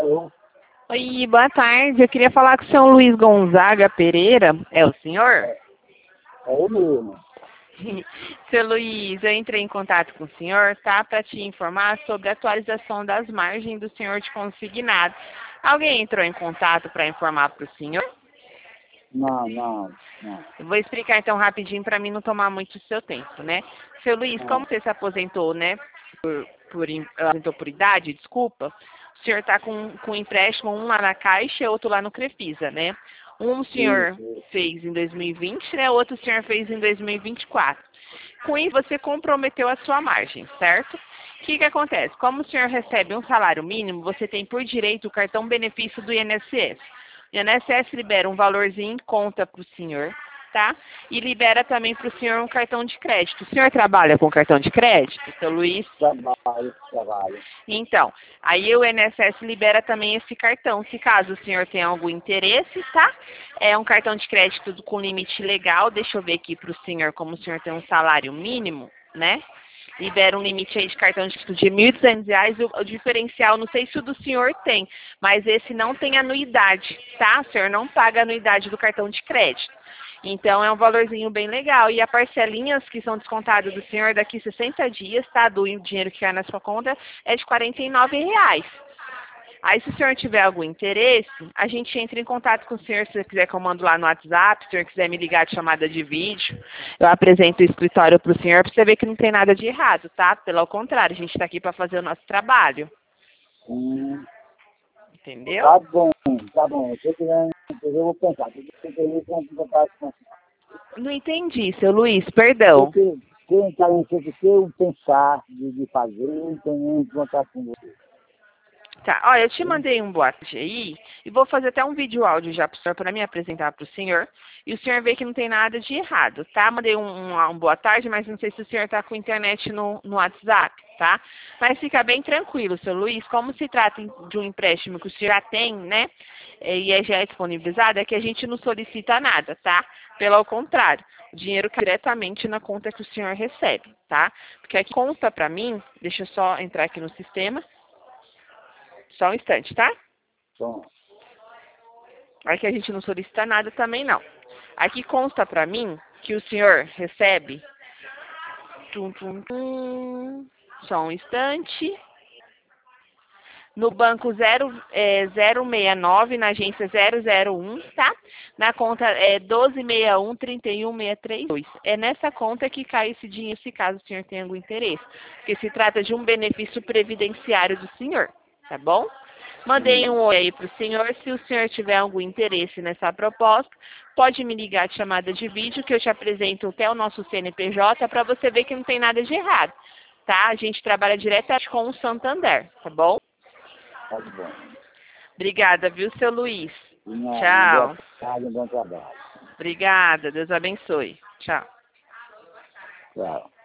Alô? Oi, boa tarde. Eu queria falar com o senhor Luiz Gonzaga Pereira. É o senhor? É ele mesmo. Seu Luiz, eu entrei em contato com o senhor, tá? Para te informar sobre a atualização das margens do senhor de consignado. Alguém entrou em contato para informar para o senhor? Não. Eu vou explicar então rapidinho para mim não tomar muito do seu tempo, né? Seu Luiz, como você se aposentou, né? Aposentou por idade, desculpa. O senhor está com empréstimo, um lá na Caixa e outro lá no Crefisa, né? Um o senhor Isso. fez em 2020, né? O outro o senhor fez em 2024. Com isso, você comprometeu a sua margem, certo? O que acontece? Como o senhor recebe um salário mínimo, você tem por direito o cartão benefício do INSS. O INSS libera um valorzinho em conta para o senhor, tá? E libera também para o senhor um cartão de crédito. O senhor trabalha com cartão de crédito, seu Luiz? Trabalho. Então, aí o INSS libera também esse cartão, se caso o senhor tenha algum interesse, tá? É um cartão de crédito com limite legal, deixa eu ver aqui para o senhor, como o senhor tem um salário mínimo, né? Libera um limite aí de cartão de crédito de R$ 1.200, o diferencial, não sei se o do senhor tem, mas esse não tem anuidade, tá? O senhor não paga a anuidade do cartão de crédito. Então, é um valorzinho bem legal. E as parcelinhas que são descontadas do senhor daqui 60 dias, tá? Do dinheiro que cai na sua conta, é de R$ 49. Aí, se o senhor tiver algum interesse, a gente entra em contato com o senhor. Se você quiser que eu mando lá no WhatsApp, se o senhor quiser me ligar de chamada de vídeo, eu apresento o escritório para o senhor, para você ver que não tem nada de errado, tá? Pelo contrário, a gente está aqui para fazer o nosso trabalho. Entendeu? Tá bom. Se eu quiser, eu vou pensar. Se eu quiser, Não entendi, seu Luiz, perdão. quem está em que eu pensar de fazer, eu tenho que contato com você. Tá, olha, eu te mandei um boa tarde aí e vou fazer até um vídeo áudio já pro senhor para me apresentar pro senhor e o senhor vê que não tem nada de errado, tá? Mandei um boa tarde, mas não sei se o senhor tá com internet no WhatsApp, tá? Mas fica bem tranquilo, seu Luiz, como se trata de um empréstimo que o senhor já tem, né? E já é disponibilizado, é que a gente não solicita nada, tá? Pelo contrário, o dinheiro cai diretamente na conta que o senhor recebe, tá? Porque aqui consta para mim, deixa eu só entrar aqui no sistema. Só um instante, tá? Bom, Aqui a gente não solicita nada também, não. Aqui consta pra mim que o senhor recebe... Só um instante. No banco 069, na agência 001, tá? Na conta 1261-31632. É nessa conta que cai esse dinheiro, se caso o senhor tenha algum interesse. Porque se trata de um benefício previdenciário do senhor, tá bom? Mandei um oi aí para o senhor. Se o senhor tiver algum interesse nessa proposta, pode me ligar de chamada de vídeo, que eu te apresento até o nosso CNPJ para você ver que não tem nada de errado, tá? A gente trabalha diretamente com o Santander, tá bom? tá bom. Obrigada, viu, seu Luiz? Uma boa Tchau. tarde, um bom trabalho. Obrigada. Deus abençoe. Tchau. Tchau.